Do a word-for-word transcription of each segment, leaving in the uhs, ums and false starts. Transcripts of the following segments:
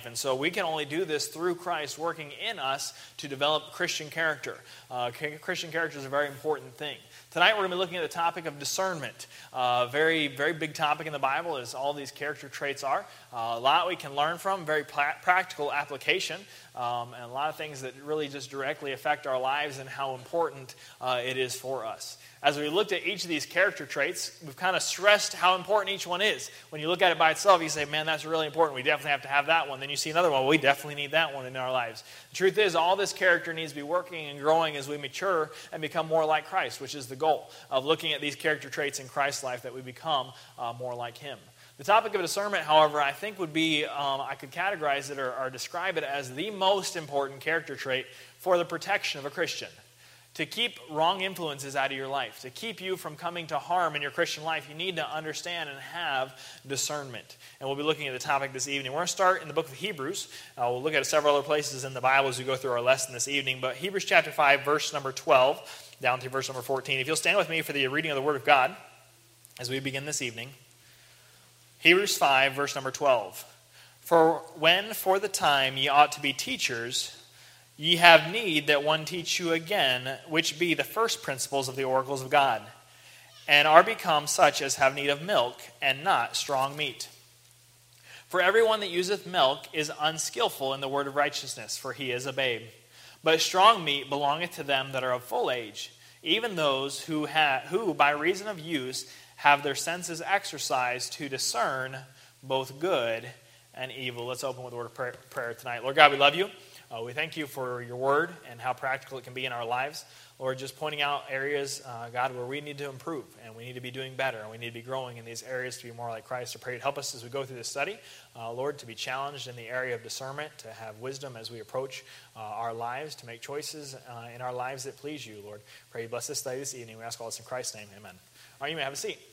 life. And so we can only do this through Christ working in us to develop Christian character. Uh, Christian character is a very important thing. Tonight we're going to be looking at the topic of discernment. A uh, very, very big topic in the Bible, as all these character traits are. Uh, a lot we can learn from, very pra- practical application, um, and a lot of things that really just directly affect our lives and how important uh, it is for us. As we looked at each of these character traits, we've kind of stressed how important each one is. When you look at it by itself, you say, man, that's really important. We definitely have to have that one. Then you see another one. Well, we definitely need that one in our lives. The truth is, all this character needs to be working and growing as we mature and become more like Christ, which is the goal of looking at these character traits in Christ's life, that we become uh, more like Him. The topic of discernment, however, I think would be, um, I could categorize it or, or describe it as the most important character trait for the protection of a Christian. To keep wrong influences out of your life, to keep you from coming to harm in your Christian life, you need to understand and have discernment. And we'll be looking at the topic this evening. We're going to start in the book of Hebrews. Uh, we'll look at several other places in the Bible as we go through our lesson this evening. But Hebrews chapter five, verse number twelve, down through verse number fourteen. If you'll stand with me for the reading of the Word of God as we begin this evening. Hebrews five, verse number twelve. For when for the time ye ought to be teachers, ye have need that one teach you again, which be the first principles of the oracles of God, and are become such as have need of milk, and not strong meat. For everyone that useth milk is unskillful in the word of righteousness, for he is a babe. But strong meat belongeth to them that are of full age, even those who, ha- who by reason of use have their senses exercised to discern both good and evil. Let's open with a word of prayer, prayer tonight. Lord God, we love you. Uh, we thank you for your word and how practical it can be in our lives. Lord, just pointing out areas, uh, God, where we need to improve and we need to be doing better and we need to be growing in these areas to be more like Christ. I pray you'd help us as we go through this study, uh, Lord, to be challenged in the area of discernment, to have wisdom as we approach uh, our lives, to make choices uh, in our lives that please you, Lord. Pray you bless this study this evening. We ask all this in Christ's name. Amen. All right, you may have a seat.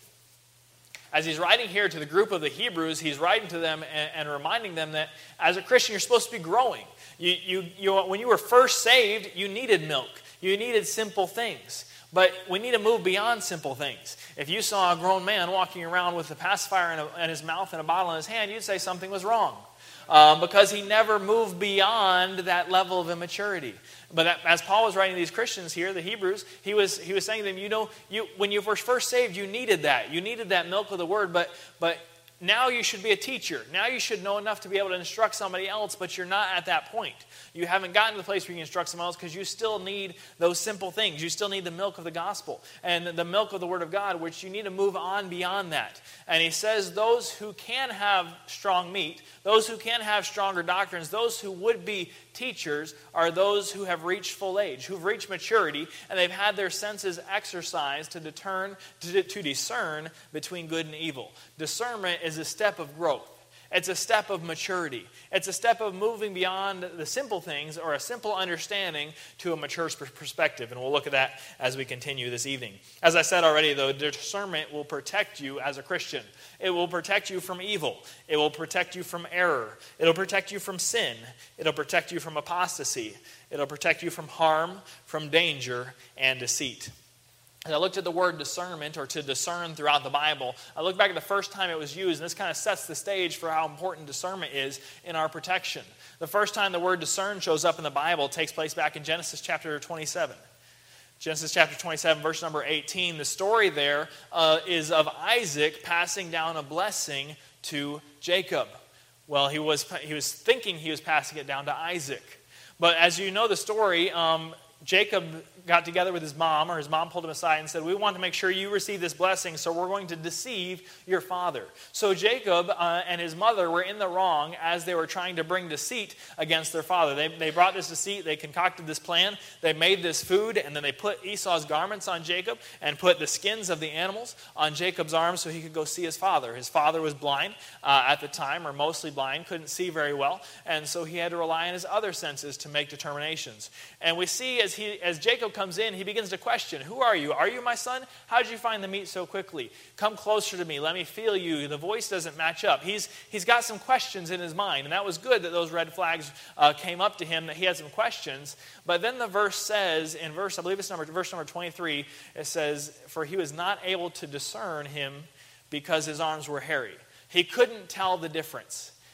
As he's writing here to the group of the Hebrews, he's writing to them and, and reminding them that as a Christian, you're supposed to be growing. You, you, you, when you were first saved, you needed milk. You needed simple things. But we need to move beyond simple things. If you saw a grown man walking around with a pacifier in, a, in his mouth and a bottle in his hand, you'd say something was wrong. Um, because he never moved beyond that level of immaturity. But that, as Paul was writing to these Christians here, the Hebrews, he was he was saying to them, you know, you when you were first saved, you needed that. You needed that milk of the word, but but now you should be a teacher. Now you should know enough to be able to instruct somebody else, but you're not at that point. You haven't gotten to the place where you can instruct someone else because you still need those simple things. You still need the milk of the gospel and the milk of the word of God, which you need to move on beyond that. And he says those who can have strong meat, those who can have stronger doctrines, those who would be teachers are those who have reached full age, who've reached maturity, and they've had their senses exercised to, determine, to, to discern between good and evil. Discernment is a step of growth. It's a step of maturity. It's a step of moving beyond the simple things or a simple understanding to a mature perspective. And we'll look at that as we continue this evening. As I said already, though, discernment will protect you as a Christian. It will protect you from evil. It will protect you from error. It'll protect you from sin. It'll protect you from apostasy. It'll protect you from harm, from danger, and deceit. As I looked at the word discernment, or to discern throughout the Bible, I looked back at the first time it was used, and this kind of sets the stage for how important discernment is in our protection. The first time the word discern shows up in the Bible takes place back in Genesis chapter twenty-seven. Genesis chapter twenty-seven, verse number eighteen. The story there uh, is of Isaac passing down a blessing to Jacob. Well, he was he was thinking he was passing it down to Isaac. But as you know the story, um, Jacob got together with his mom, or his mom pulled him aside and said, we want to make sure you receive this blessing, so we're going to deceive your father. So Jacob uh, and his mother were in the wrong as they were trying to bring deceit against their father. They, they brought this deceit, they concocted this plan, they made this food, and then they put Esau's garments on Jacob and put the skins of the animals on Jacob's arms so he could go see his father. His father was blind uh, at the time, or mostly blind, couldn't see very well, and so he had to rely on his other senses to make determinations. And we see as he as Jacob comes in, he begins to question, who are you? Are you my son? How did you find the meat so quickly? Come closer to me. Let me feel you. The voice doesn't match up. He's He's got some questions in his mind, and that was good that those red flags uh, came up to him, that he had some questions. But then the verse says, in verse, I believe it's number, verse number twenty-three, it says, for he was not able to discern him because his arms were hairy. He couldn't tell the difference.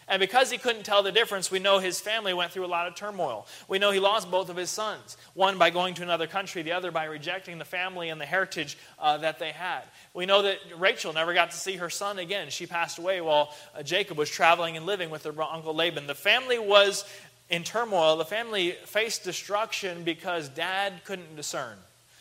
And because he couldn't tell the difference, we know his family went through a lot of turmoil. We know he lost both of his sons, one by going to another country, the other by rejecting the family and the heritage uh, that they had. We know that Rachel never got to see her son again. She passed away while uh, Jacob was traveling and living with her uncle Laban. The family was in turmoil. The family faced destruction because dad couldn't discern.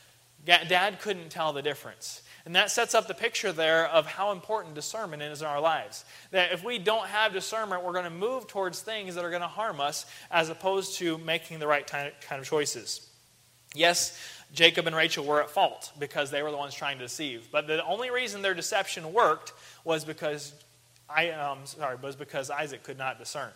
Dad couldn't tell the difference. And that sets up the picture there of how important discernment is in our lives. That if we don't have discernment, we're going to move towards things that are going to harm us as opposed to making the right kind of choices. Yes, Jacob and Rachel were at fault because they were the ones trying to deceive. But the only reason their deception worked was because I um, sorry was because Isaac could not discern.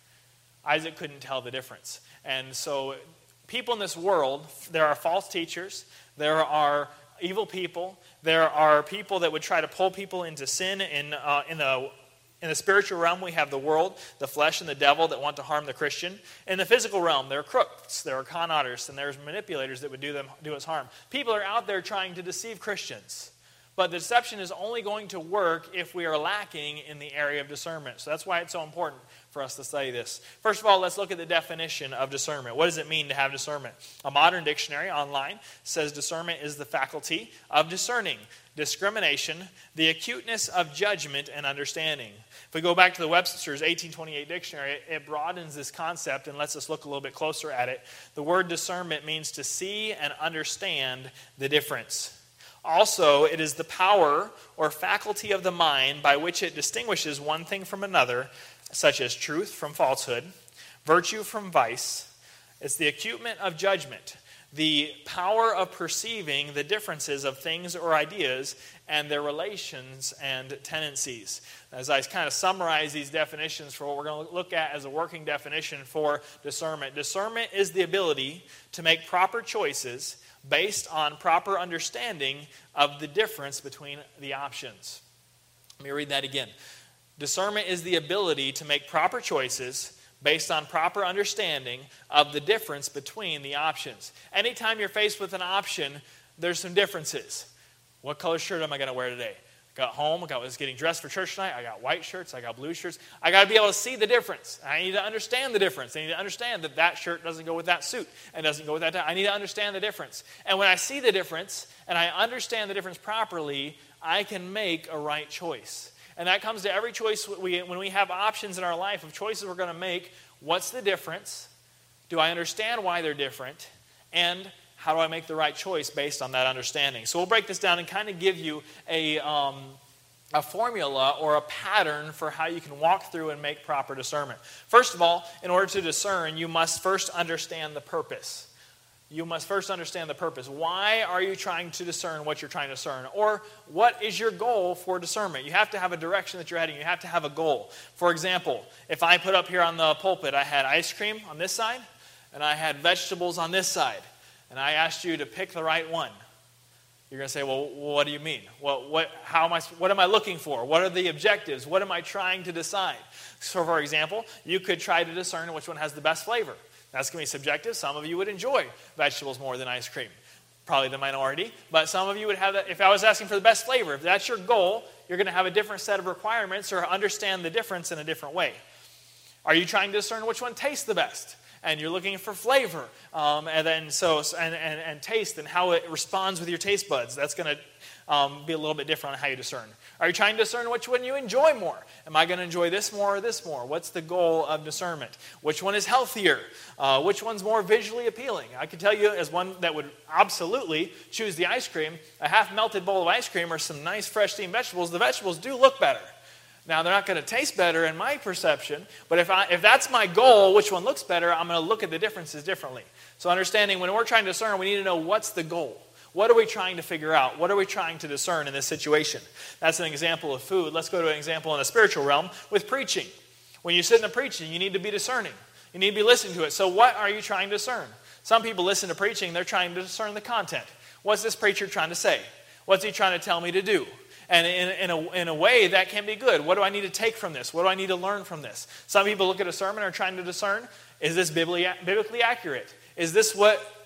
Isaac couldn't tell the difference. And so people in this world, there are false teachers, there are evil people, there are people that would try to pull people into sin. In, uh, in, the, in the spiritual realm, we have the world, the flesh, and the devil that want to harm the Christian. In the physical realm, there are crooks, there are con artists, and there's manipulators that would do, them, do us harm. People are out there trying to deceive Christians. But the deception is only going to work if we are lacking in the area of discernment. So that's why it's so important for us to study this. First of all, let's look at the definition of discernment. What does it mean to have discernment? A modern dictionary online says discernment is the faculty of discerning, discrimination, the acuteness of judgment and understanding. If we go back to the Webster's eighteen twenty-eight dictionary, it broadens this concept and lets us look a little bit closer at it. The word discernment means to see and understand the difference. Also, it is the power or faculty of the mind by which it distinguishes one thing from another, such as truth from falsehood, virtue from vice. It's the acuteness of judgment, the power of perceiving the differences of things or ideas and their relations and tendencies. As I kind of summarize these definitions for what we're going to look at as a working definition for discernment, discernment is the ability to make proper choices based on proper understanding of the difference between the options. Let me read that again. Discernment is the ability to make proper choices based on proper understanding of the difference between the options. Anytime you're faced with an option, there's some differences. What color shirt am I going to wear today? I got home, I was getting dressed for church tonight, I got white shirts, I got blue shirts. I got to be able to see the difference. I need to understand the difference. I need to understand that that shirt doesn't go with that suit and doesn't go with that tie. I need to understand the difference. And when I see the difference and I understand the difference properly, I can make a right choice. And that comes to every choice we, when we have options in our life of choices we're going to make. What's the difference? Do I understand why they're different? And how do I make the right choice based on that understanding? So we'll break this down and kind of give you a, um, a formula or a pattern for how you can walk through and make proper discernment. First of all, in order to discern, you must first understand the purpose. You must first understand the purpose. Why are you trying to discern what you're trying to discern? Or what is your goal for discernment? You have to have a direction that you're heading. You have to have a goal. For example, if I put up here on the pulpit, I had ice cream on this side, and I had vegetables on this side. And I asked you to pick the right one. You're going to say, well, what do you mean? Well, what, how am I, what am I looking for? What are the objectives? What am I trying to decide? So, for example, you could try to discern which one has the best flavor. That's going to be subjective. Some of you would enjoy vegetables more than ice cream. Probably the minority. But some of you would have that. If I was asking for the best flavor, if that's your goal, you're going to have a different set of requirements or understand the difference in a different way. Are you trying to discern which one tastes the best? And you're looking for flavor, um, and then so and, and, and taste and how it responds with your taste buds. That's going to um, be a little bit different on how you discern. Are you trying to discern which one you enjoy more? Am I going to enjoy this more or this more? What's the goal of discernment? Which one is healthier? Uh, which one's more visually appealing? I can tell you, as one that would absolutely choose the ice cream, a half-melted bowl of ice cream or some nice fresh steamed vegetables. The vegetables do look better. Now, they're not going to taste better in my perception, but if I, if that's my goal, which one looks better, I'm going to look at the differences differently. So understanding when we're trying to discern, we need to know what's the goal. What are we trying to figure out? What are we trying to discern in this situation? That's an example of food. Let's go to an example in the spiritual realm with preaching. When you sit in a preaching, you need to be discerning. You need to be listening to it. So what are you trying to discern? Some people listen to preaching, they're trying to discern the content. What's this preacher trying to say? What's he trying to tell me to do? And in, in, a, in a way, that can be good. What do I need to take from this? What do I need to learn from this? Some people look at a sermon and are trying to discern, is this biblically, biblically accurate? Is this what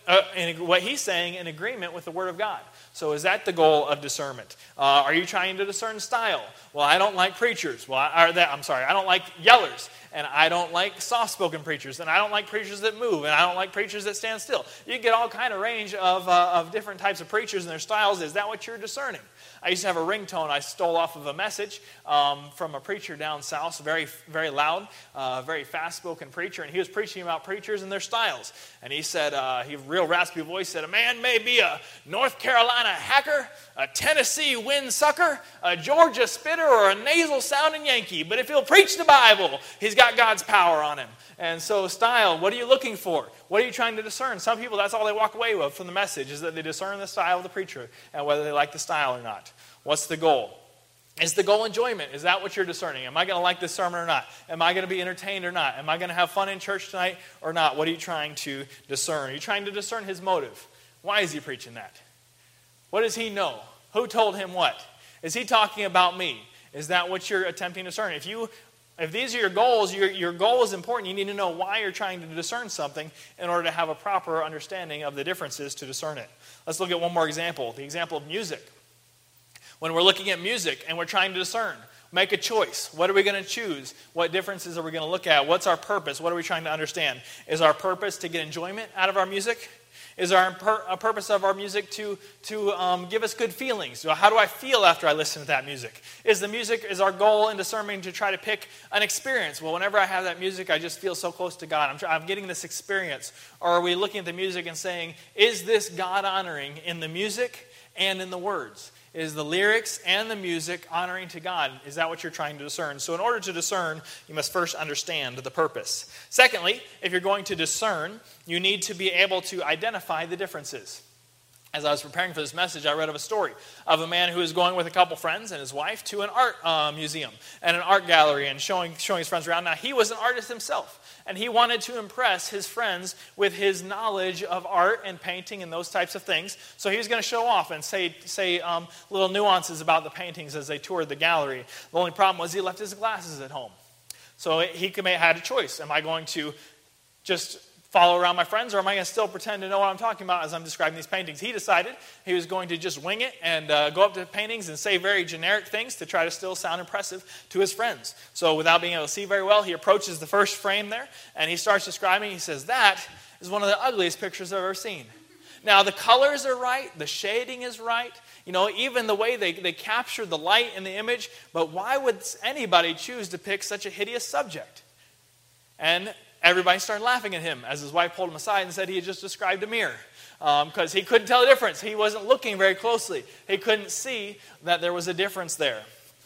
uh, in what he's saying in agreement with the Word of God. So is that the goal of discernment? Uh, are you trying to discern style? Well, I don't like preachers. Well, I, or that, I'm sorry, I don't like yellers. And I don't like soft-spoken preachers. And I don't like preachers that move. And I don't like preachers that stand still. You get all kind of range of, uh, of different types of preachers and their styles. Is that what you're discerning? I used to have a ringtone I stole off of a message um, from a preacher down south, very, very loud, uh, very fast-spoken preacher, and he was preaching about preachers and their styles. And he said, uh, he real raspy voice said, a man may be a North Carolina hacker, a Tennessee windsucker, a Georgia spitter, or a nasal-sounding Yankee, but if he'll preach the Bible, he's got God's power on him. And so style, what are you looking for? What are you trying to discern? Some people, that's all they walk away with from the message, is that they discern the style of the preacher and whether they like the style or not. What's the goal? Is the goal enjoyment? Is that what you're discerning? Am I going to like this sermon or not? Am I going to be entertained or not? Am I going to have fun in church tonight or not? What are you trying to discern? Are you trying to discern his motive? Why is he preaching that? What does he know? Who told him what? Is he talking about me? Is that what you're attempting to discern? If you If these are your goals, your, your goal is important. You need to know why you're trying to discern something in order to have a proper understanding of the differences to discern it. Let's look at one more example, the example of music. When we're looking at music and we're trying to discern, make a choice. What are we going to choose? What differences are we going to look at? What's our purpose? What are we trying to understand? Is our purpose to get enjoyment out of our music? Is our pur- a purpose of our music to, to um, give us good feelings? So how do I feel after I listen to that music? Is the music, is our goal in discerning to try to pick an experience? Well, whenever I have that music, I just feel so close to God. I'm, try- I'm getting this experience. Or are we looking at the music and saying, is this God-honoring in the music and in the words? Is the lyrics and the music honoring to God? Is that what you're trying to discern? So in order to discern, you must first understand the purpose. Secondly, if you're going to discern, you need to be able to identify the differences. As I was preparing for this message, I read of a story of a man who was going with a couple friends and his wife to an art uh, museum and an art gallery and showing, showing his friends around. Now, he was an artist himself, and he wanted to impress his friends with his knowledge of art and painting and those types of things. So he was going to show off and say, say um, little nuances about the paintings as they toured the gallery. The only problem was he left his glasses at home. So he could make, had a choice. Am I going to just follow around my friends, or am I going to still pretend to know what I'm talking about as I'm describing these paintings? He decided he was going to just wing it and uh, go up to paintings and say very generic things to try to still sound impressive to his friends. So without being able to see very well, he approaches the first frame there, and he starts describing. He says, that is one of the ugliest pictures I've ever seen. Now, the colors are right, the shading is right, you know, even the way they, they capture the light in the image, but why would anybody choose to pick such a hideous subject? And everybody started laughing at him as his wife pulled him aside and said he had just described a mirror because um, he couldn't tell the difference. He wasn't looking very closely. He couldn't see that there was a difference there.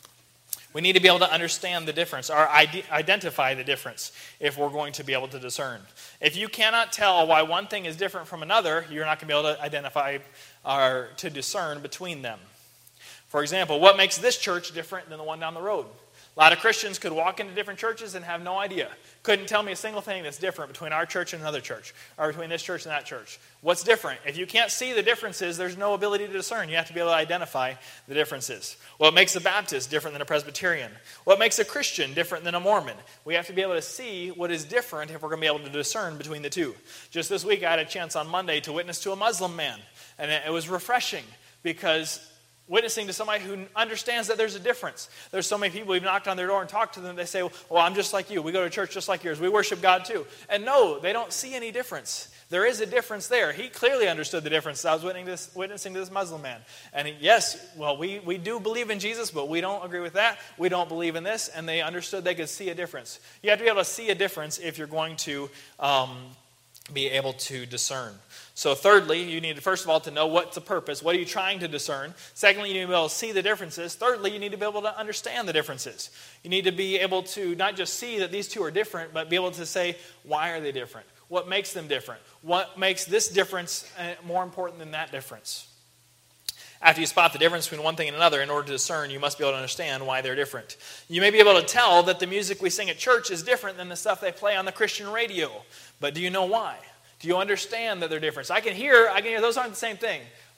We need to be able to understand the difference or ide- identify the difference if we're going to be able to discern. If you cannot tell why one thing is different from another, you're not going to be able to identify or to discern between them. For example, what makes this church different than the one down the road? A lot of Christians could walk into different churches and have no idea. Couldn't tell me a single thing that's different between our church and another church, or between this church and that church. What's different? If you can't see the differences, there's no ability to discern. You have to be able to identify the differences. What makes a Baptist different than a Presbyterian? What makes a Christian different than a Mormon? We have to be able to see what is different if we're going to be able to discern between the two. Just this week, I had a chance on Monday to witness to a Muslim man, and it was refreshing because witnessing to somebody who understands that there's a difference. There's so many people, we've knocked on their door and talked to them, they say, well, I'm just like you. We go to church just like yours. We worship God too. And no, they don't see any difference. There is a difference there. He clearly understood the difference. I was witnessing this, witnessing to this Muslim man. And he, yes, well, we, we do believe in Jesus, but we don't agree with that. We don't believe in this. And they understood they could see a difference. You have to be able to see a difference if you're going to um, be able to discern. So thirdly, you need, first of all, to know what's the purpose. What are you trying to discern? Secondly, you need to be able to see the differences. Thirdly, you need to be able to understand the differences. You need to be able to not just see that these two are different, but be able to say, why are they different? What makes them different? What makes this difference more important than that difference? After you spot the difference between one thing and another, in order to discern, you must be able to understand why they're different. You may be able to tell that the music we sing at church is different than the stuff they play on the Christian radio. But do you know why? Do you understand that they're different? I can hear, I can hear those aren't the same thing.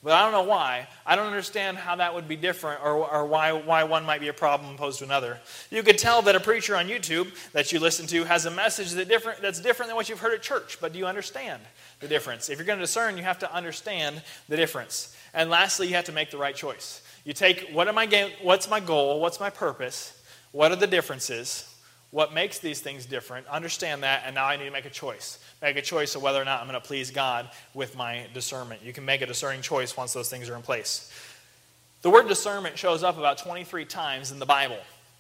But I don't know why. I don't understand how that would be different, or, or why, why one might be a problem opposed to another. You could tell that a preacher on YouTube that you listen to has a message that different, that's different than what you've heard at church. But do you understand the difference? If you're going to discern, you have to understand the difference. And lastly, you have to make the right choice. You take, what am I, what's my goal? What's my purpose? What are the differences? What makes these things different? Understand that, and now I need to make a choice. Make a choice of whether or not I'm going to please God with my discernment. You can make a discerning choice once those things are in place. The word discernment shows up about twenty-three times in the Bible.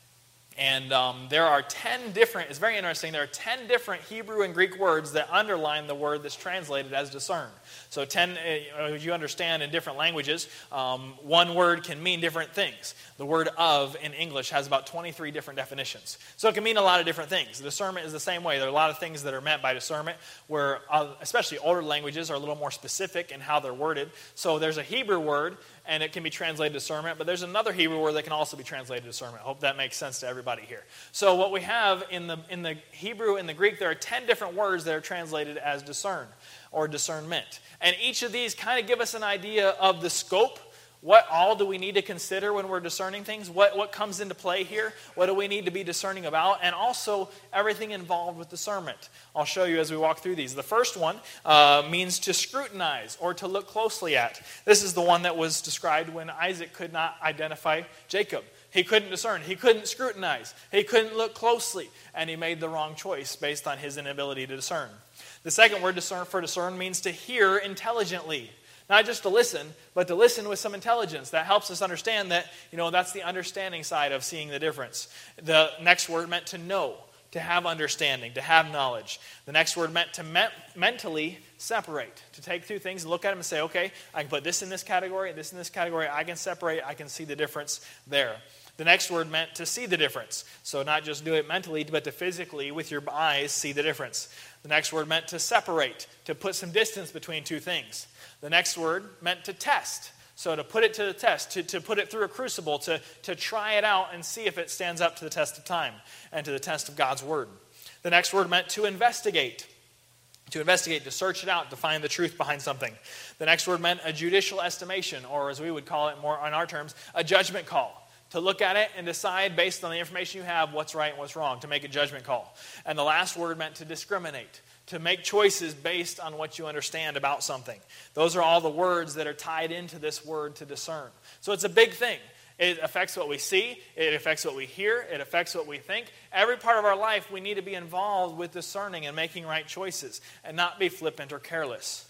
And um, there are ten different, it's very interesting, there are ten different Hebrew and Greek words that underline the word that's translated as discern. So ten, uh, you understand in different languages, um, one word can mean different things. The word of in English has about twenty-three different definitions. So it can mean a lot of different things. Discernment is the same way. There are a lot of things that are meant by discernment where, uh, especially older languages, are a little more specific in how they're worded. So there's a Hebrew word, and it can be translated discernment, but there's another Hebrew word that can also be translated discernment. I hope that makes sense to everybody here. So what we have in the in the Hebrew and the Greek, there are ten different words that are translated as discern or discernment. And each of these kind of give us an idea of the scope. What all do we need to consider when we're discerning things? What, what comes into play here? What do we need to be discerning about? And also everything involved with discernment. I'll show you as we walk through these. The first one uh, means to scrutinize or to look closely at. This is the one that was described when Isaac could not identify Jacob. He couldn't discern. He couldn't scrutinize. He couldn't look closely. And he made the wrong choice based on his inability to discern. The second word discern for discern means to hear intelligently. Not just to listen, but to listen with some intelligence. That helps us understand that, you know, that's the understanding side of seeing the difference. The next word meant to know, to have understanding, to have knowledge. The next word meant to me- mentally separate, to take two things and look at them and say, okay, I can put this in this category, this in this category, I can separate, I can see the difference there. The next word meant to see the difference. So not just do it mentally, but to physically, with your eyes, see the difference. The next word meant to separate, to put some distance between two things. The next word meant to test. So to put it to the test, to, to put it through a crucible, to, to try it out and see if it stands up to the test of time and to the test of God's word. The next word meant to investigate. To investigate, to search it out, to find the truth behind something. The next word meant a judicial estimation, or as we would call it more on our terms, a judgment call. To look at it and decide based on the information you have what's right and what's wrong, to make a judgment call. And the last word meant to discriminate, to make choices based on what you understand about something. Those are all the words that are tied into this word to discern. So it's a big thing. It affects what we see. It affects what we hear. It affects what we think. Every part of our life we need to be involved with discerning and making right choices and not be flippant or careless.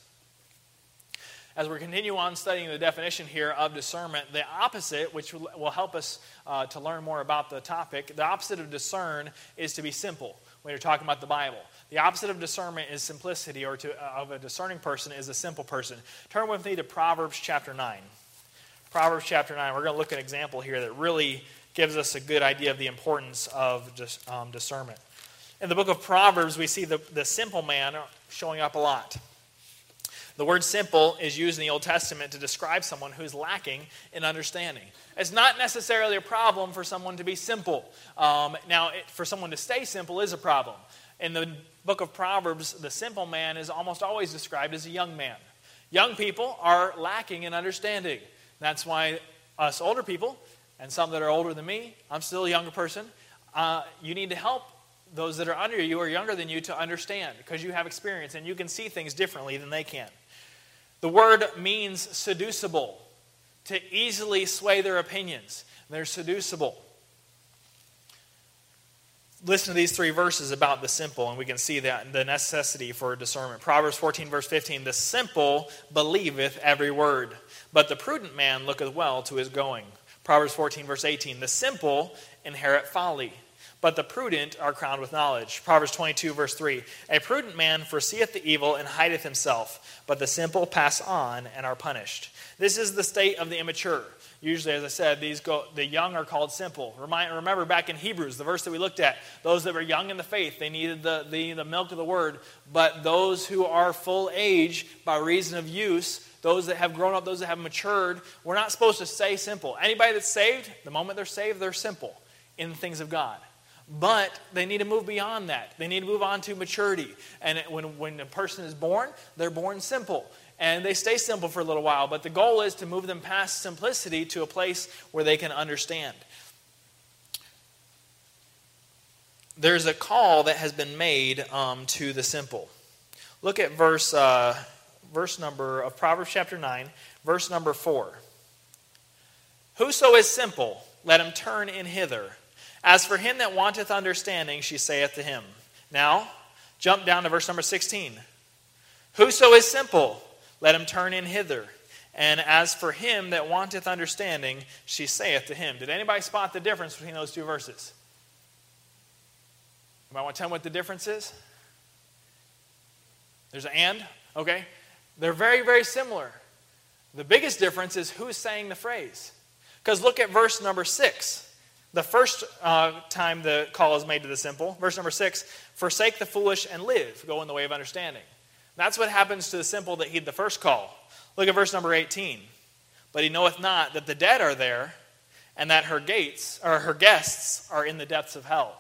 As we continue on studying the definition here of discernment, the opposite, which will help us uh, to learn more about the topic, the opposite of discern is to be simple when you're talking about the Bible. The opposite of discernment is simplicity, or to, uh, of a discerning person is a simple person. Turn with me to Proverbs chapter nine. Proverbs chapter nine, we're going to look at an example here that really gives us a good idea of the importance of dis, um, discernment. In the book of Proverbs, we see the, the simple man showing up a lot. The word simple is used in the Old Testament to describe someone who's lacking in understanding. It's not necessarily a problem for someone to be simple. Um, now, it, for someone to stay simple is a problem. In the book of Proverbs, the simple man is almost always described as a young man. Young people are lacking in understanding. That's why us older people, and some that are older than me, I'm still a younger person, uh, you need to help those that are under you or younger than you to understand, because you have experience and you can see things differently than they can. The word means seducible, to easily sway their opinions. They're seducible. Listen to these three verses about the simple, and we can see that the necessity for discernment. Proverbs fourteen, verse fifteen, the simple believeth every word, but the prudent man looketh well to his going. Proverbs fourteen, verse eighteen, the simple inherit folly, but the prudent are crowned with knowledge. Proverbs twenty-two, verse three, a prudent man foreseeth the evil and hideth himself, but the simple pass on and are punished. This is the state of the immature. Usually, as I said, these go, the young are called simple. Remind, remember back in Hebrews, the verse that we looked at, those that were young in the faith, they needed the, the, the milk of the word. But those who are full age by reason of use, those that have grown up, those that have matured, we're not supposed to stay simple. Anybody that's saved, the moment they're saved, they're simple in the things of God. But they need to move beyond that. They need to move on to maturity. And when, when a person is born, they're born simple. And they stay simple for a little while. But the goal is to move them past simplicity to a place where they can understand. There's a call that has been made um, to the simple. Look at verse, uh, verse number of Proverbs chapter nine, verse number four. Whoso is simple, let him turn in hither. As for him that wanteth understanding, she saith to him. Now, jump down to verse number sixteen. Whoso is simple, let him turn in hither. And as for him that wanteth understanding, she saith to him. Did anybody spot the difference between those two verses? Anybody want to tell me what the difference is? There's an and, okay? They're very, very similar. The biggest difference is who's saying the phrase. Because look at verse number six. The first uh, time the call is made to the simple, verse number six, forsake the foolish and live, go in the way of understanding. That's what happens to the simple that heed the first call. Look at verse number eighteen. But he knoweth not that the dead are there, and that her gates, or her guests, are in the depths of hell.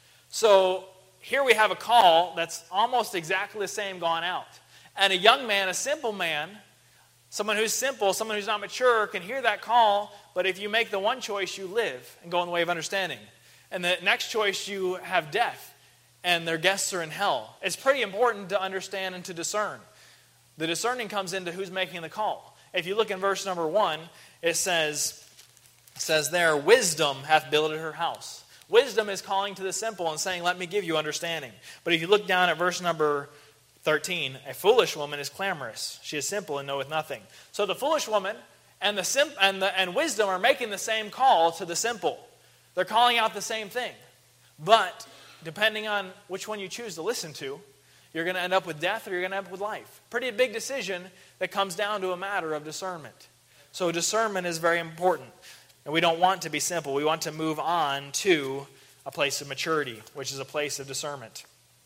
So here we have a call that's almost exactly the same gone out. And a young man, a simple man, someone who's simple, someone who's not mature, can hear that call, but if you make the one choice, you live and go in the way of understanding. And the next choice, you have death, and their guests are in hell. It's pretty important to understand and to discern. The discerning comes into who's making the call. If you look in verse number one, it says, it says there, wisdom hath builded her house. Wisdom is calling to the simple and saying, let me give you understanding. But if you look down at verse number thirteen, a foolish woman is clamorous. She is simple and knoweth nothing. So the foolish woman and the sim- and the and wisdom are making the same call to the simple. They're calling out the same thing. But depending on which one you choose to listen to, you're going to end up with death or you're going to end up with life. Pretty big decision that comes down to a matter of discernment. So discernment is very important. And we don't want to be simple. We want to move on to a place of maturity, which is a place of discernment.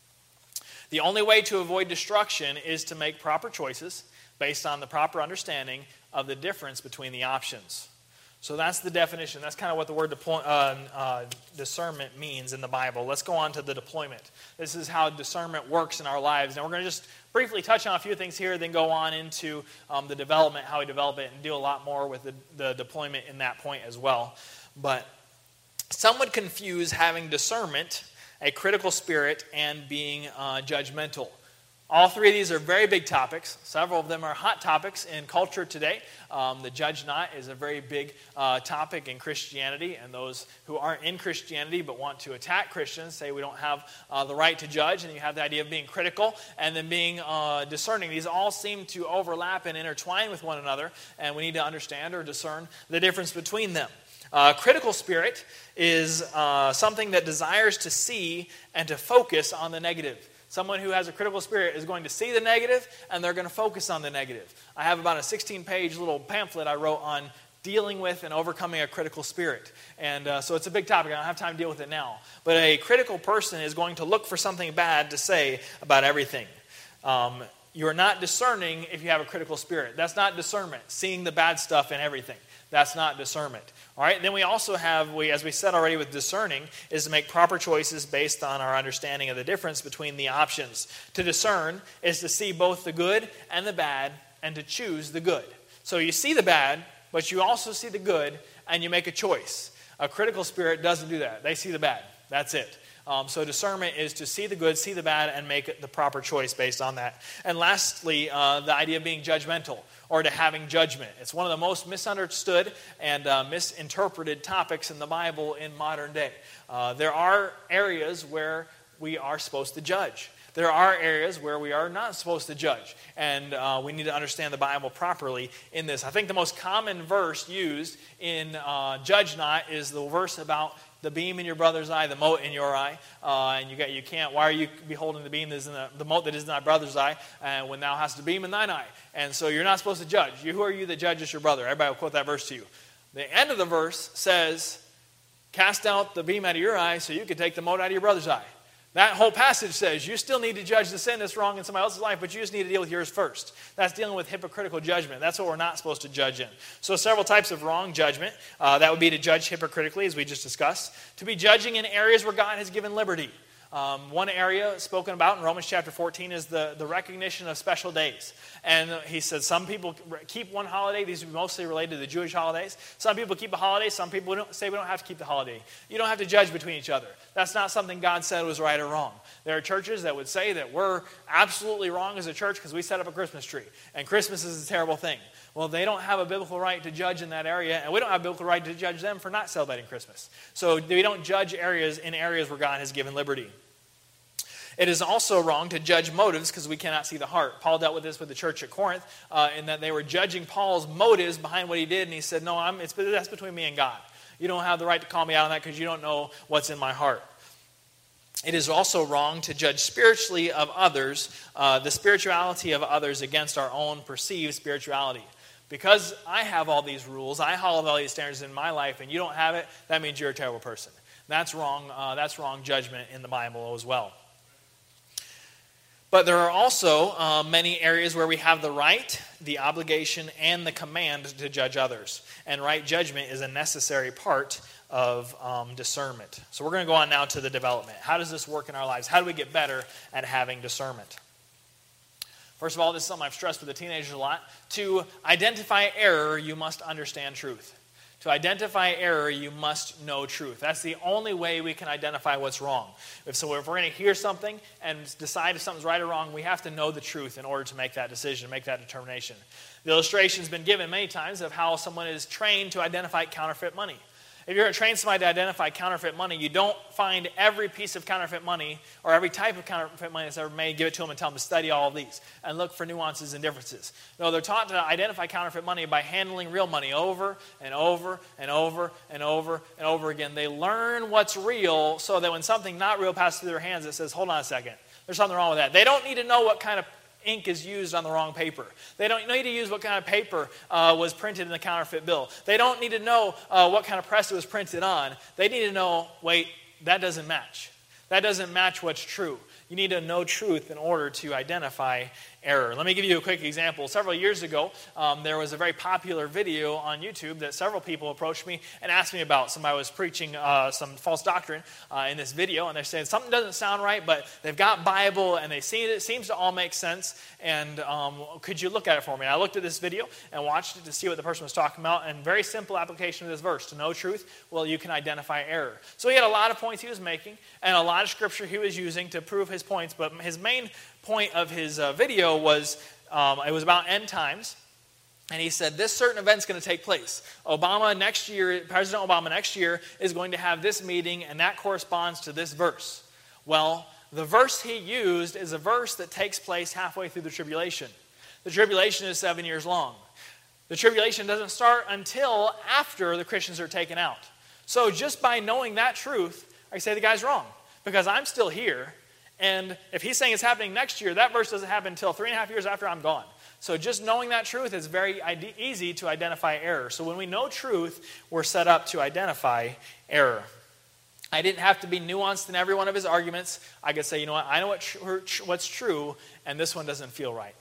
The only way to avoid destruction is to make proper choices based on the proper understanding of the difference between the options. So that's the definition. That's kind of what the word deploy, uh, uh, discernment means in the Bible. Let's go on to the deployment. This is how discernment works in our lives. And we're going to just briefly touch on a few things here, then go on into um, the development, how we develop it, and do a lot more with the, the deployment in that point as well. But some would confuse having discernment, a critical spirit, and being uh, judgmental. All three of these are very big topics. Several of them are hot topics in culture today. Um, the judge not is a very big uh, topic in Christianity, and those who aren't in Christianity but want to attack Christians say we don't have uh, the right to judge, and you have the idea of being critical and then being uh, discerning. These all seem to overlap and intertwine with one another, and we need to understand or discern the difference between them. Uh, critical spirit is uh, something that desires to see and to focus on the negative. Someone who has a critical spirit is going to see the negative, and they're going to focus on the negative. I have about a sixteen-page little pamphlet I wrote on dealing with and overcoming a critical spirit. And uh, so it's a big topic. I don't have time to deal with it now. But a critical person is going to look for something bad to say about everything. Um, you're not discerning if you have a critical spirit. That's not discernment, seeing the bad stuff in everything. That's not discernment. All right. Then we also have, we, as we said already with discerning, is to make proper choices based on our understanding of the difference between the options. To discern is to see both the good and the bad and to choose the good. So you see the bad, but you also see the good, and you make a choice. A critical spirit doesn't do that. They see the bad. That's it. Um, so discernment is to see the good, see the bad, and make the proper choice based on that. And lastly, uh, the idea of being judgmental, or to having judgment. It's one of the most misunderstood and uh, misinterpreted topics in the Bible in modern day. Uh, there are areas where we are supposed to judge. There are areas where we are not supposed to judge. And uh, we need to understand the Bible properly in this. I think the most common verse used in uh, Judge Not is the verse about the beam in your brother's eye, the mote in your eye, uh, and you got you can't. Why are you beholding the beam that is in the, the mote that is in thy brother's eye, and when thou hast the beam in thine eye? And so you're not supposed to judge. You, who are you that judges your brother? Everybody will quote that verse to you. The end of the verse says, "Cast out the beam out of your eye, so you can take the mote out of your brother's eye." That whole passage says you still need to judge the sin that's wrong in somebody else's life, but you just need to deal with yours first. That's dealing with hypocritical judgment. That's what we're not supposed to judge in. So several types of wrong judgment. Uh, that would be to judge hypocritically, as we just discussed. To be judging in areas where God has given liberty. Um, one area spoken about in Romans chapter fourteen is the, the recognition of special days. And he said some people keep one holiday. These are mostly related to the Jewish holidays. Some people keep a holiday. Some people don't, say we don't have to keep the holiday. You don't have to judge between each other. That's not something God said was right or wrong. There are churches that would say that we're absolutely wrong as a church because we set up a Christmas tree. And Christmas is a terrible thing. Well, they don't have a biblical right to judge in that area, and we don't have a biblical right to judge them for not celebrating Christmas. So we don't judge areas in areas where God has given liberty. It is also wrong to judge motives because we cannot see the heart. Paul dealt with this with the church at Corinth, uh, in that they were judging Paul's motives behind what he did, and he said, no, I'm, it's, that's between me and God. You don't have the right to call me out on that because you don't know what's in my heart. It is also wrong to judge spiritually of others, uh, the spirituality of others against our own perceived spirituality. Because I have all these rules, I follow all these standards in my life, and you don't have it, that means you're a terrible person. That's wrong. Uh, that's wrong judgment in the Bible as well. But there are also uh, many areas where we have the right, the obligation, and the command to judge others. And right judgment is a necessary part of um, discernment. So we're going to go on now to the development. How does this work in our lives? How do we get better at having discernment? First of all, this is something I've stressed with the teenagers a lot. To identify error, you must understand truth. To identify error, you must know truth. That's the only way we can identify what's wrong. If so, if we're going to hear something and decide if something's right or wrong, we have to know the truth in order to make that decision, make that determination. The illustration's been given many times of how someone is trained to identify counterfeit money. If you're going to train somebody to identify counterfeit money, you don't find every piece of counterfeit money or every type of counterfeit money that's ever made, give it to them and tell them to study all of these and look for nuances and differences. No, they're taught to identify counterfeit money by handling real money over and over and over and over and over again. They learn what's real so that when something not real passes through their hands, it says, hold on a second, there's something wrong with that. They don't need to know what kind of ink is used on the wrong paper. They don't need to use what kind of paper uh, was printed in the counterfeit bill. They don't need to know uh, what kind of press it was printed on. They need to know, wait, that doesn't match. That doesn't match what's true. You need to know truth in order to identify error. Let me give you a quick example. Several years ago, um, there was a very popular video on YouTube that several people approached me and asked me about. Somebody was preaching uh, some false doctrine uh, in this video, and they're saying something doesn't sound right, but they've got Bible, and they see it, it seems to all make sense, and um, could you look at it for me? And I looked at this video and watched it to see what the person was talking about, and very simple application of this verse. To know truth, well, you can identify error. So he had a lot of points he was making, and a lot of scripture he was using to prove his points, but his main point of his uh, video was, um, it was about end times, and he said this certain event's going to take place. Obama next year, President Obama next year is going to have this meeting, and that corresponds to this verse. Well, the verse he used is a verse that takes place halfway through the tribulation. The tribulation is seven years long. The tribulation doesn't start until after the Christians are taken out. So just by knowing that truth, I say the guy's wrong, because I'm still here. And if he's saying it's happening next year, that verse doesn't happen until three and a half years after I'm gone. So just knowing that truth is very easy to identify error. So when we know truth, we're set up to identify error. I didn't have to be nuanced in every one of his arguments. I could say, you know what, I know what tr- what's true, and this one doesn't feel right.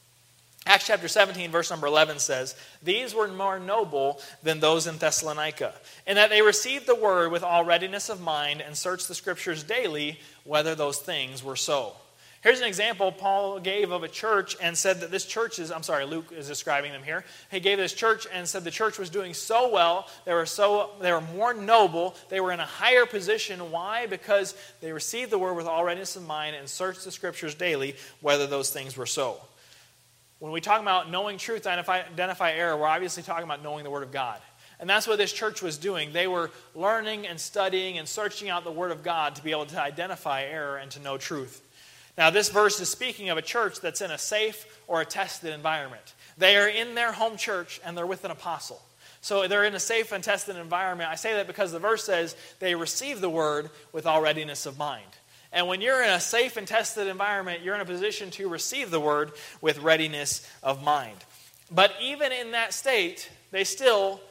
Acts chapter seventeen, verse number eleven says, "These were more noble than those in Thessalonica, in that they received the word with all readiness of mind and searched the scriptures daily whether those things were so." Here's an example Paul gave of a church and said that this church is, I'm sorry, Luke is describing them here. He gave this church and said the church was doing so well, they were so they were more noble, they were in a higher position. Why? Because they received the word with all readiness of mind and searched the scriptures daily whether those things were so. When we talk about knowing truth to identify, identify error, we're obviously talking about knowing the Word of God. And that's what this church was doing. They were learning and studying and searching out the Word of God to be able to identify error and to know truth. Now, this verse is speaking of a church that's in a safe or a tested environment. They are in their home church and they're with an apostle. So they're in a safe and tested environment. I say that because the verse says they receive the Word with all readiness of mind. And when you're in a safe and tested environment, you're in a position to receive the word with readiness of mind. But even in that state, they still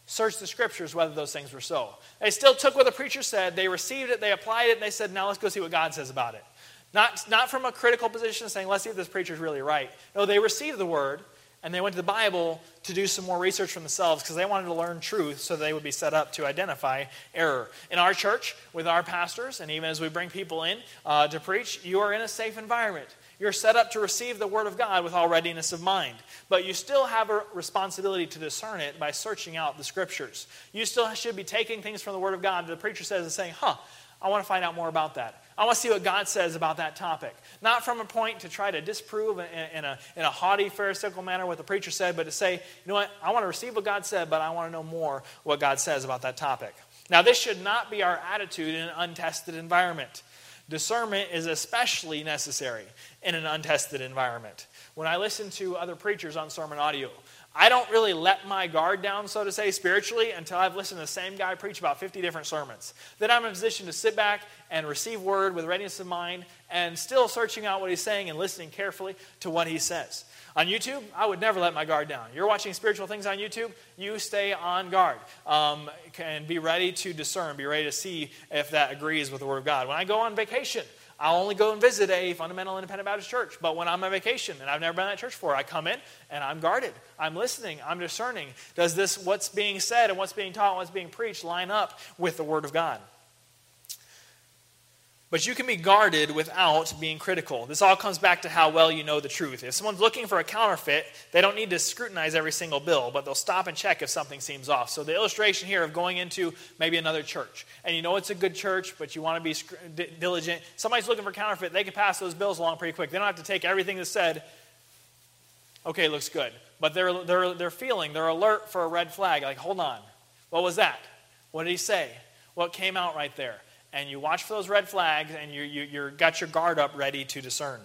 search the scriptures whether those things were so. They still took what the preacher said, they received it, they applied it, and they said, now let's go see what God says about it. Not, not from a critical position saying, let's see if this preacher's really right. No, they received the word, and they went to the Bible to do some more research for themselves because they wanted to learn truth so they would be set up to identify error. In our church, with our pastors, and even as we bring people in uh, to preach, you are in a safe environment. You're set up to receive the Word of God with all readiness of mind. But you still have a responsibility to discern it by searching out the Scriptures. You still should be taking things from the Word of God that the preacher says and saying, huh, I want to find out more about that. I want to see what God says about that topic. Not from a point to try to disprove in, in, a, in a haughty, pharisaical manner what the preacher said, but to say, you know what, I want to receive what God said, but I want to know more what God says about that topic. Now, this should not be our attitude in an untested environment. Discernment is especially necessary in an untested environment. When I listen to other preachers on sermon audio, I don't really let my guard down, so to say, spiritually, until I've listened to the same guy preach about fifty different sermons. Then I'm in a position to sit back and receive word with readiness of mind and still searching out what he's saying and listening carefully to what he says. On YouTube, I would never let my guard down. You're watching spiritual things on YouTube, you stay on guard um, and be ready to discern, be ready to see if that agrees with the Word of God. When I go on vacation, I'll only go and visit a fundamental independent Baptist church. But when I'm on vacation and I've never been in that church before, I come in and I'm guarded. I'm listening. I'm discerning. Does this, what's being said and what's being taught and what's being preached line up with the Word of God? But you can be guarded without being critical. This all comes back to how well you know the truth. If someone's looking for a counterfeit, they don't need to scrutinize every single bill, but they'll stop and check if something seems off. So the illustration here of going into maybe another church, and you know it's a good church, but you want to be diligent. Somebody's looking for counterfeit, they can pass those bills along pretty quick. They don't have to take everything that's said, okay, looks good. But they're, they're, they're feeling, they're alert for a red flag. Like, hold on, what was that? What did he say? What came out right there? And you watch for those red flags, and you, you, you're got your guard up ready to discern.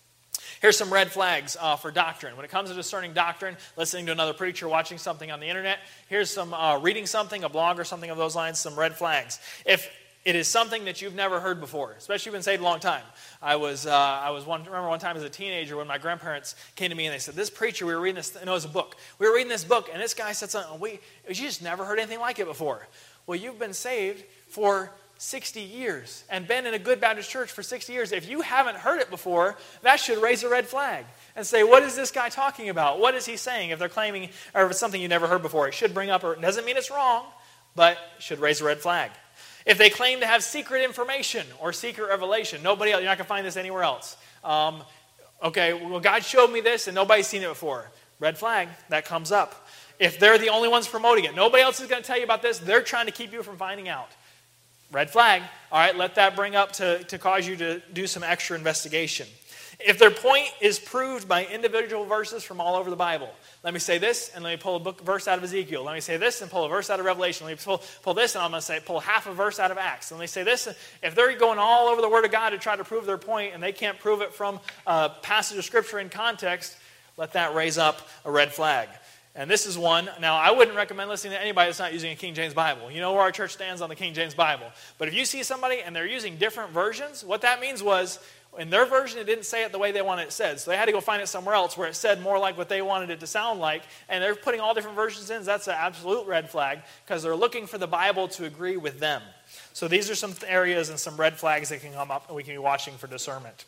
Here's some red flags uh, for doctrine. When it comes to discerning doctrine, listening to another preacher, watching something on the internet, here's some uh, reading something, a blog or something of those lines, some red flags. If it is something that you've never heard before, especially if you've been saved a long time. I was, uh, I was one, remember one time as a teenager when my grandparents came to me and they said, this preacher, we were reading this, no, it was a book. We were reading this book, and this guy said something, we, you just never heard anything like it before. Well, you've been saved for sixty years and been in a good Baptist church for sixty years. If you haven't heard it before, that should raise a red flag and say, what is this guy talking about? What is he saying? If they're claiming, or if it's something you never heard before, it should bring up, or it doesn't mean it's wrong, but it should raise a red flag. If they claim to have secret information or secret revelation, nobody else, you're not going to find this anywhere else. Um, okay, well, God showed me this and nobody's seen it before. Red flag, that comes up. If they're the only ones promoting it, nobody else is going to tell you about this, they're trying to keep you from finding out. Red flag. All right, let that bring up to, to cause you to do some extra investigation. If their point is proved by individual verses from all over the Bible, let me say this, and let me pull a book verse out of Ezekiel. Let me say this, and pull a verse out of Revelation. Let me pull, pull this, and I'm going to say pull half a verse out of Acts. Let me say this. If they're going all over the Word of God to try to prove their point, and they can't prove it from a passage of Scripture in context, let that raise up a red flag. And this is one. Now, I wouldn't recommend listening to anybody that's not using a King James Bible. You know where our church stands on the King James Bible. But if you see somebody and they're using different versions, what that means was, in their version, it didn't say it the way they wanted it said. So they had to go find it somewhere else where it said more like what they wanted it to sound like. And they're putting all different versions in. That's an absolute red flag because they're looking for the Bible to agree with them. So these are some areas and some red flags that can come up and we can be watching for discernment.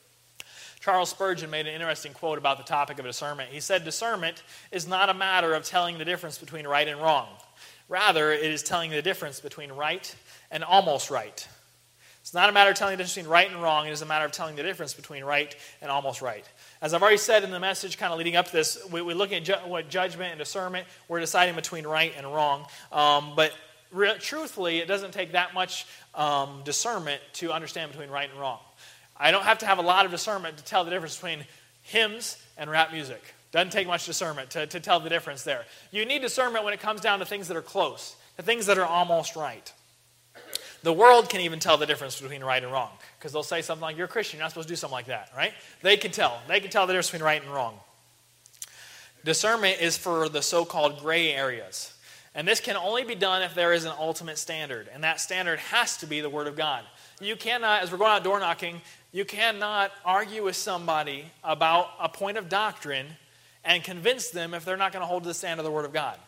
Charles Spurgeon made an interesting quote about the topic of discernment. He said, discernment is not a matter of telling the difference between right and wrong. Rather, it is telling the difference between right and almost right. It's not a matter of telling the difference between right and wrong. It is a matter of telling the difference between right and almost right. As I've already said in the message kind of leading up to this, we, we're looking at ju- what judgment and discernment. We're deciding between right and wrong. Um, but re- truthfully, it doesn't take that much um, discernment to understand between right and wrong. I don't have to have a lot of discernment to tell the difference between hymns and rap music. Doesn't take much discernment to, to tell the difference there. You need discernment when it comes down to things that are close, the things that are almost right. The world can even tell the difference between right and wrong because they'll say something like, you're a Christian, you're not supposed to do something like that, right? They can tell. They can tell the difference between right and wrong. Discernment is for the so-called gray areas. And this can only be done if there is an ultimate standard. And that standard has to be the Word of God. You cannot, as we're going out door knocking, you cannot argue with somebody about a point of doctrine and convince them if they're not going to hold to the stand of the Word of God.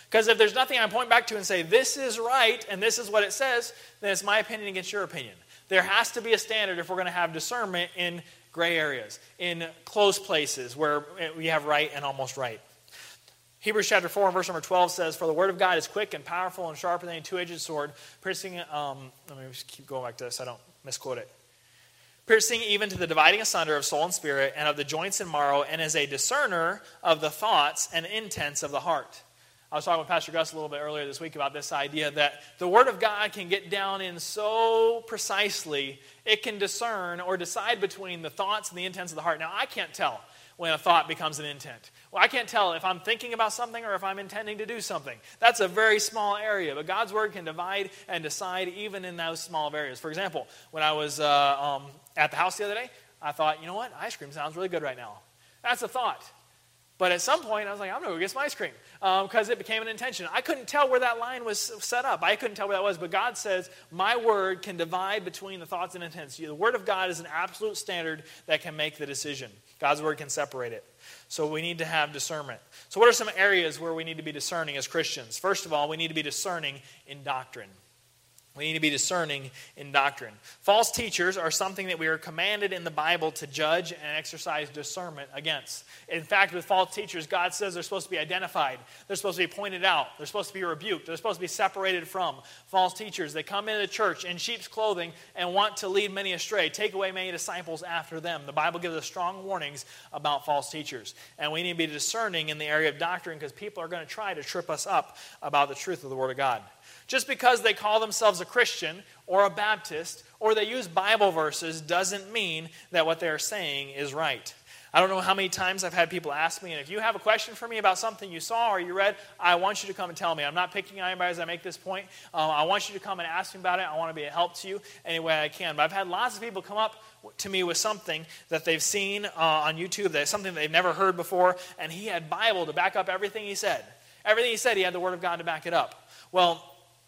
Because if there's nothing I point back to and say, this is right and this is what it says, then it's my opinion against your opinion. There has to be a standard if we're going to have discernment in gray areas, in close places where we have right and almost right. Hebrews chapter four and verse number twelve says, for the word of God is quick and powerful and sharper than a two-edged sword, piercing, um, let me just keep going back to this so I don't misquote it. Piercing even to the dividing asunder of soul and spirit and of the joints and marrow, and is a discerner of the thoughts and intents of the heart. I was talking with Pastor Gus a little bit earlier this week about this idea that the Word of God can get down in so precisely, it can discern or decide between the thoughts and the intents of the heart. Now, I can't tell when a thought becomes an intent. Well, I can't tell if I'm thinking about something or if I'm intending to do something. That's a very small area, but God's Word can divide and decide even in those small areas. For example, when I was uh, um, at the house the other day, I thought, you know what, ice cream sounds really good right now. That's a thought. But at some point, I was like, I'm going to go get some ice cream because um, it became an intention. I couldn't tell where that line was set up. I couldn't tell where that was. But God says, my word can divide between the thoughts and intents. The word of God is an absolute standard that can make the decision. God's word can separate it. So we need to have discernment. So what are some areas where we need to be discerning as Christians? First of all, we need to be discerning in doctrine. We need to be discerning in doctrine. False teachers are something that we are commanded in the Bible to judge and exercise discernment against. In fact, with false teachers, God says they're supposed to be identified. They're supposed to be pointed out. They're supposed to be rebuked. They're supposed to be separated from false teachers. They come into the church in sheep's clothing and want to lead many astray, take away many disciples after them. The Bible gives us strong warnings about false teachers. And we need to be discerning in the area of doctrine because people are going to try to trip us up about the truth of the Word of God. Just because they call themselves a Christian or a Baptist or they use Bible verses doesn't mean that what they're saying is right. I don't know how many times I've had people ask me, and if you have a question for me about something you saw or you read, I want you to come and tell me. I'm not picking on anybody as I make this point. Um, I want you to come and ask me about it. I want to be a help to you any way I can. But I've had lots of people come up to me with something that they've seen uh, on YouTube, that something they've never heard before, and he had Bible to back up everything he said. Everything he said, he had the Word of God to back it up. Well,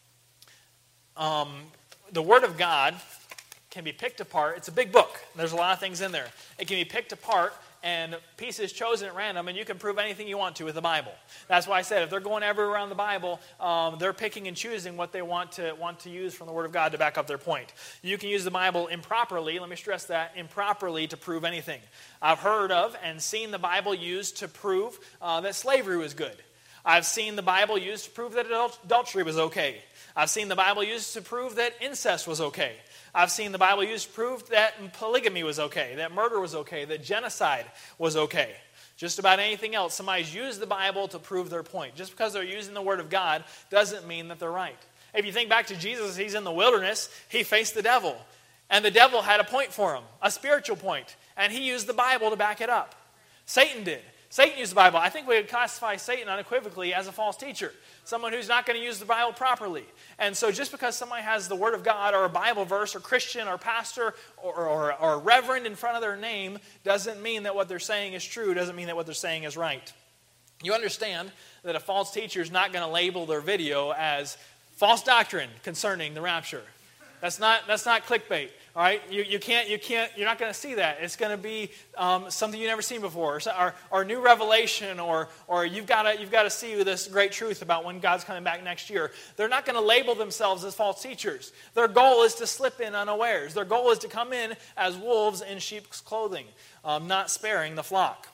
Um, the Word of God can be picked apart. It's a big book. There's a lot of things in there. It can be picked apart and pieces chosen at random, and you can prove anything you want to with the Bible. That's why I said if they're going everywhere around the Bible, um, they're picking and choosing what they want to want to use from the Word of God to back up their point. You can use the Bible improperly, let me stress that, improperly to prove anything. I've heard of and seen the Bible used to prove uh, that slavery was good. I've seen the Bible used to prove that adultery was okay. I've seen the Bible used to prove that incest was okay. I've seen the Bible used to prove that polygamy was okay, that murder was okay, that genocide was okay. Just about anything else, somebody's used the Bible to prove their point. Just because they're using the Word of God doesn't mean that they're right. If you think back to Jesus, he's in the wilderness, he faced the devil. And the devil had a point for him, a spiritual point. And he used the Bible to back it up. Satan did. Satan used the Bible. I think we would classify Satan unequivocally as a false teacher. Someone who's not going to use the Bible properly. And so just because somebody has the Word of God or a Bible verse or Christian or pastor or, or, or reverend in front of their name doesn't mean that what they're saying is true, doesn't mean that what they're saying is right. You understand that a false teacher is not going to label their video as false doctrine concerning the rapture. That's not, that's not clickbait. All right, you, you can't, you can't, you're not going to see that. It's going to be um, something you've never seen before, or, or, or new revelation, or, or you've got to, you've got to see this great truth about when God's coming back next year. They're not going to label themselves as false teachers. Their goal is to slip in unawares. Their goal is to come in as wolves in sheep's clothing, um, not sparing the flock.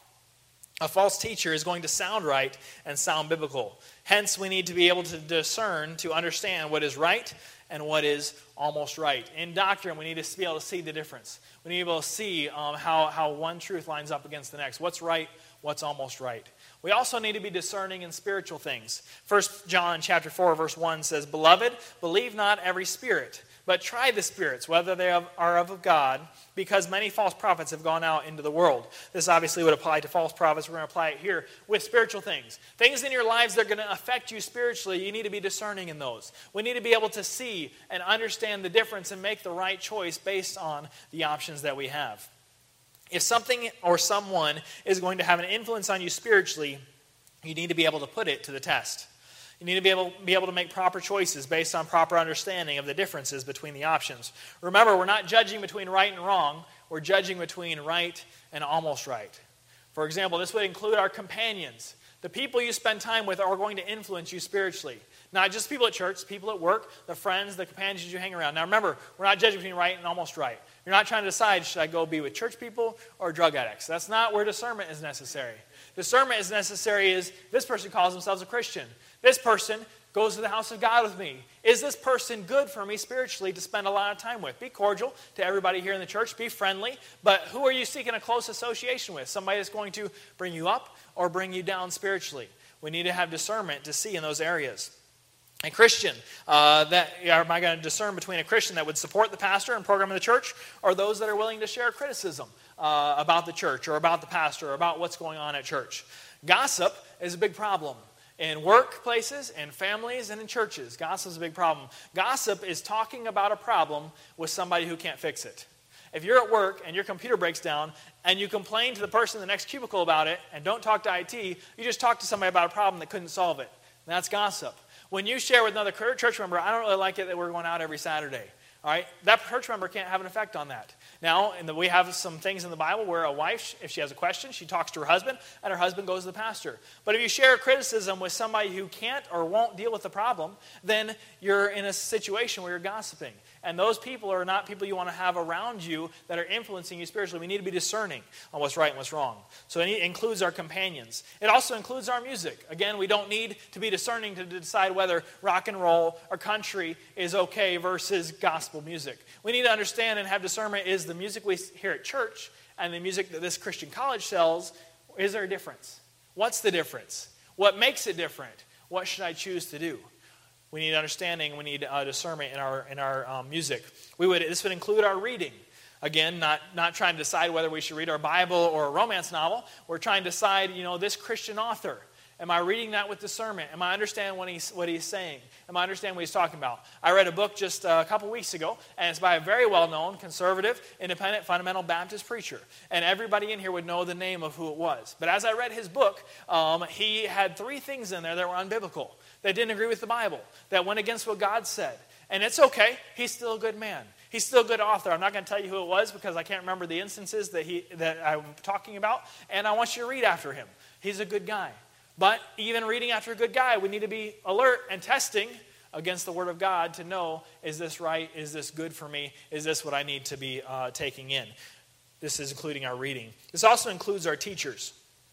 A false teacher is going to sound right and sound biblical. Hence, we need to be able to discern, to understand what is right and what is almost right. In doctrine, we need to be able to see the difference. We need to be able to see um, how, how one truth lines up against the next. What's right, what's almost right. We also need to be discerning in spiritual things. First John chapter four, verse one says, Beloved, believe not every spirit, but try the spirits, whether they are of God, because many false prophets have gone out into the world. This obviously would apply to false prophets. We're going to apply it here with spiritual things. Things in your lives that are going to affect you spiritually, you need to be discerning in those. We need to be able to see and understand the difference and make the right choice based on the options that we have. If something or someone is going to have an influence on you spiritually, you need to be able to put it to the test. You need to be able, be able to make proper choices based on proper understanding of the differences between the options. Remember, we're not judging between right and wrong. We're judging between right and almost right. For example, this would include our companions. The people you spend time with are going to influence you spiritually. Not just people at church, people at work, the friends, the companions you hang around. Now remember, we're not judging between right and almost right. You're not trying to decide, should I go be with church people or drug addicts? That's not where discernment is necessary. Discernment is necessary is, this person calls themselves a Christian. This person goes to the house of God with me. Is this person good for me spiritually to spend a lot of time with? Be cordial to everybody here in the church. Be friendly. But who are you seeking a close association with? Somebody that's going to bring you up or bring you down spiritually. We need to have discernment to see in those areas. A Christian, uh, that am I going to discern between a Christian that would support the pastor and program of the church, or those that are willing to share criticism uh, about the church or about the pastor or about what's going on at church? Gossip is a big problem. In workplaces, in families, and in churches, gossip is a big problem. Gossip is talking about a problem with somebody who can't fix it. If you're at work and your computer breaks down and you complain to the person in the next cubicle about it and don't talk to I T, you just talk to somebody about a problem that couldn't solve it. And that's gossip. When you share with another church member, I don't really like it that we're going out every Saturday. All right, that church member can't have an effect on that. Now, and we have some things in the Bible where a wife, if she has a question, she talks to her husband, and her husband goes to the pastor. But if you share criticism with somebody who can't or won't deal with the problem, then you're in a situation where you're gossiping. And those people are not people you want to have around you that are influencing you spiritually. We need to be discerning on what's right and what's wrong. So it includes our companions. It also includes our music. Again, we don't need to be discerning to decide whether rock and roll or country is okay versus gospel music. We need to understand and have discernment, is the music we hear at church and the music that this Christian college sells, is there a difference? What's the difference? What makes it different? What should I choose to do? We need understanding. We need uh, discernment in our in our um, music. We would this would include our reading. Again, not not trying to decide whether we should read our Bible or a romance novel. We're trying to decide, you know, this Christian author. Am I reading that with discernment? Am I understanding what he's what he's saying? Am I understanding what he's talking about? I read a book just a couple weeks ago, and it's by a very well-known conservative, independent, fundamental Baptist preacher. And everybody in here would know the name of who it was. But as I read his book, um, he had three things in there that were unbiblical, that didn't agree with the Bible, that went against what God said. And it's okay. He's still a good man. He's still a good author. I'm not going to tell you who it was because I can't remember the instances that he that I'm talking about. And I want you to read after him. He's a good guy. But even reading after a good guy, we need to be alert and testing against the Word of God to know, is this right? Is this good for me? Is this what I need to be uh, taking in? This is including our reading. This also includes our teachers.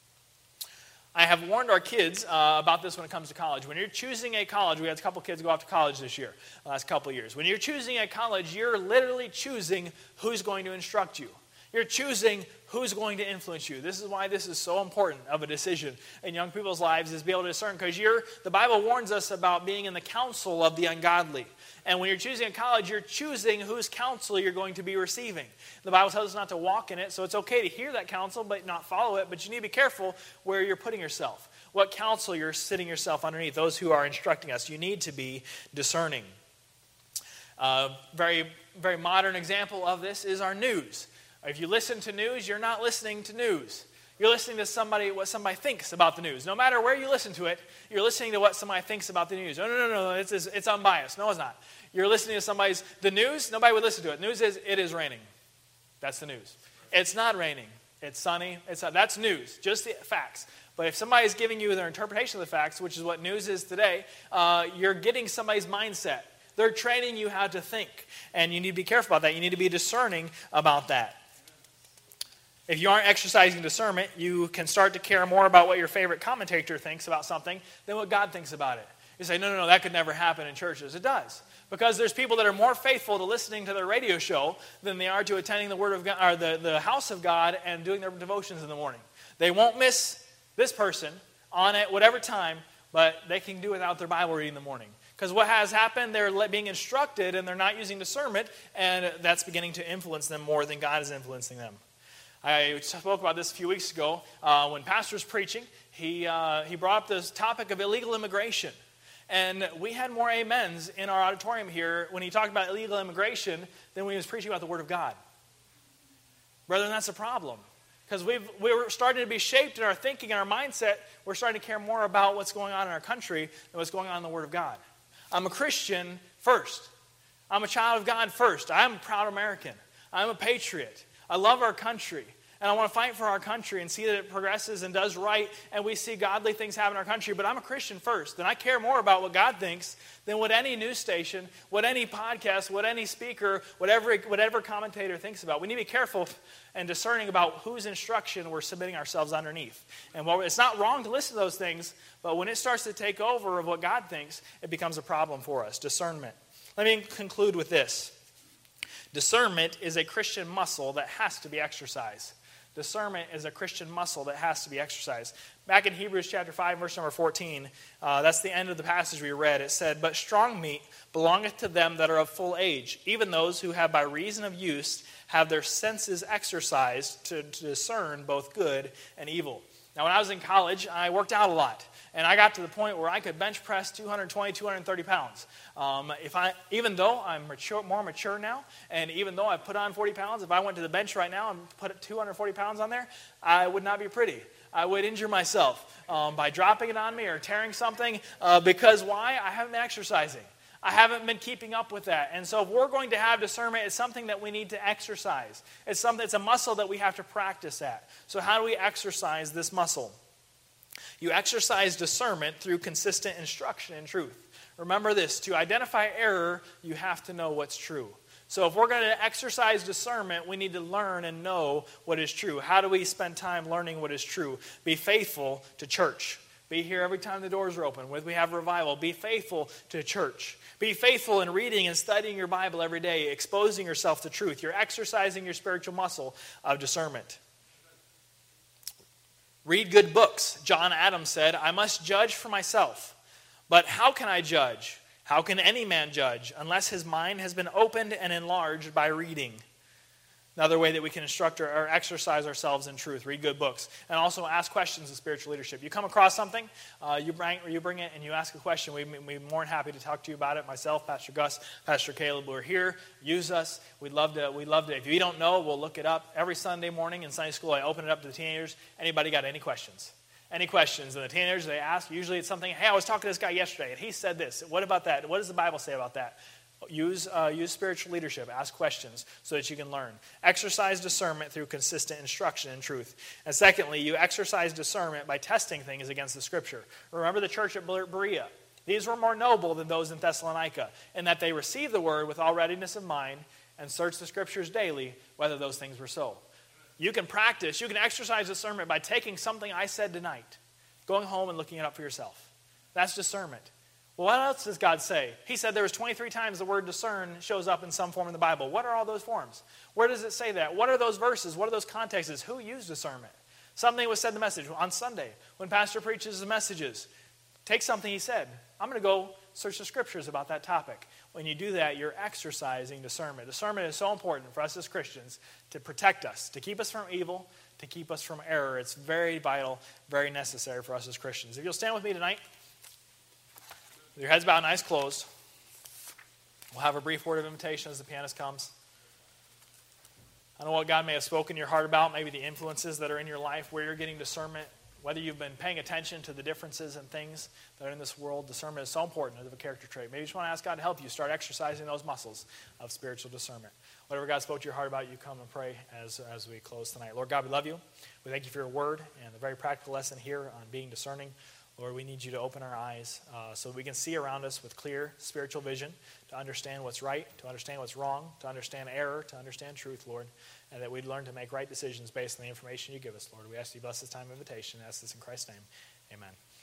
I have warned our kids uh, about this when it comes to college. When you're choosing a college, we had a couple kids go off to college this year, the last couple of years. When you're choosing a college, you're literally choosing who's going to instruct you. You're choosing who's going to influence you. This is why this is so important of a decision in young people's lives, is be able to discern, because you're the Bible warns us about being in the counsel of the ungodly. And when you're choosing a college, you're choosing whose counsel you're going to be receiving. The Bible tells us not to walk in it, so it's okay to hear that counsel but not follow it, but you need to be careful where you're putting yourself, what counsel you're sitting yourself underneath, those who are instructing us. You need to be discerning. Uh, very, very modern example of this is our news. If you listen to news, you're not listening to news. You're listening to somebody, what somebody thinks about the news. No matter where you listen to it, you're listening to what somebody thinks about the news. No, no, no, no, it's, it's unbiased. No, it's not. You're listening to somebody's, the news, nobody would listen to it. News is, it is raining. That's the news. It's not raining. It's sunny. It's not, that's news, just the facts. But if somebody's giving you their interpretation of the facts, which is what news is today, uh, you're getting somebody's mindset. They're training you how to think. And you need to be careful about that. You need to be discerning about that. If you aren't exercising discernment, you can start to care more about what your favorite commentator thinks about something than what God thinks about it. You say, no, no, no, that could never happen in churches. It does. Because there's people that are more faithful to listening to their radio show than they are to attending the Word of God, or the, the house of God and doing their devotions in the morning. They won't miss this person on at whatever time, but they can do without their Bible reading in the morning. Because what has happened, they're being instructed and they're not using discernment, and that's beginning to influence them more than God is influencing them. I spoke about this a few weeks ago. Uh, when Pastor was preaching, he, uh, he brought up this topic of illegal immigration. And we had more amens in our auditorium here when he talked about illegal immigration than when he was preaching about the Word of God. Brethren, that's a problem. Because we've, we're starting to be shaped in our thinking and our mindset. We're starting to care more about what's going on in our country than what's going on in the Word of God. I'm a Christian first. I'm a child of God first. I'm a proud American. I'm a patriot. I love our country. And I want to fight for our country and see that it progresses and does right, and we see godly things happen in our country. But I'm a Christian first, and I care more about what God thinks than what any news station, what any podcast, what any speaker, whatever, whatever commentator thinks about. We need to be careful and discerning about whose instruction we're submitting ourselves underneath. And while it's not wrong to listen to those things, but when it starts to take over of what God thinks, it becomes a problem for us. Discernment. Let me conclude with this. Discernment is a Christian muscle that has to be exercised. Discernment is a Christian muscle that has to be exercised. Back in Hebrews chapter five, verse number fourteen, uh, that's the end of the passage we read. It said, "But strong meat belongeth to them that are of full age, even those who have by reason of use have their senses exercised to, to discern both good and evil." Now, when I was in college, I worked out a lot. And I got to the point where I could bench press two hundred twenty, two hundred thirty pounds. Um, if I, even though I'm mature, more mature now, and even though I've put on forty pounds, if I went to the bench right now and put two hundred forty pounds on there, I would not be pretty. I would injure myself um, by dropping it on me or tearing something. Uh, because why? I haven't been exercising. I haven't been keeping up with that. And so if we're going to have discernment, it's something that we need to exercise. It's something, it's a muscle that we have to practice at. So how do we exercise this muscle? You exercise discernment through consistent instruction in truth. Remember this, to identify error, you have to know what's true. So if we're going to exercise discernment, we need to learn and know what is true. How do we spend time learning what is true? Be faithful to church. Be here every time the doors are open. When we have revival, be faithful to church. Be faithful in reading and studying your Bible every day, exposing yourself to truth. You're exercising your spiritual muscle of discernment. Read good books. John Adams said, "I must judge for myself. But how can I judge? How can any man judge unless his mind has been opened and enlarged by reading?" Another way that we can instruct or, or exercise ourselves in truth, read good books. And also ask questions of spiritual leadership. You come across something, uh, you, bring, you bring it and you ask a question. We'd be more than happy to talk to you about it. Myself, Pastor Gus, Pastor Caleb, we're here. Use us. We'd love to, we'd love to. If you don't know, we'll look it up. Every Sunday morning in Sunday school, I open it up to the teenagers. Anybody got any questions? Any questions? And the teenagers, they ask. Usually it's something, hey, I was talking to this guy yesterday, and he said this. What about that? What does the Bible say about that? Use, uh, use spiritual leadership. Ask questions so that you can learn. Exercise discernment through consistent instruction and truth. And secondly, you exercise discernment by testing things against the Scripture. Remember the church at Berea. These were more noble than those in Thessalonica in that they received the word with all readiness of mind and searched the Scriptures daily whether those things were so. You can practice, you can exercise discernment by taking something I said tonight, going home and looking it up for yourself. That's discernment. Well, what else does God say? He said there was twenty-three times the word discern shows up in some form in the Bible. What are all those forms? Where does it say that? What are those verses? What are those contexts? Who used discernment? Something was said in the message on Sunday when Pastor preaches the messages. Take something he said. I'm going to go search the Scriptures about that topic. When you do that, you're exercising discernment. Discernment is so important for us as Christians to protect us, to keep us from evil, to keep us from error. It's very vital, very necessary for us as Christians. If you'll stand with me tonight. With your heads bowed and eyes closed, we'll have a brief word of invitation as the pianist comes. I don't know what God may have spoken to your heart about, maybe the influences that are in your life, where you're getting discernment, whether you've been paying attention to the differences and things that are in this world. Discernment is so important as a character trait. Maybe you just want to ask God to help you start exercising those muscles of spiritual discernment. Whatever God spoke to your heart about, you come and pray as, as we close tonight. Lord God, we love you. We thank you for your word and the very practical lesson here on being discerning. Lord, we need you to open our eyes uh, so we can see around us with clear spiritual vision, to understand what's right, to understand what's wrong, to understand error, to understand truth, Lord, and that we'd learn to make right decisions based on the information you give us, Lord. We ask you to bless this time of invitation. I ask this in Christ's name. Amen.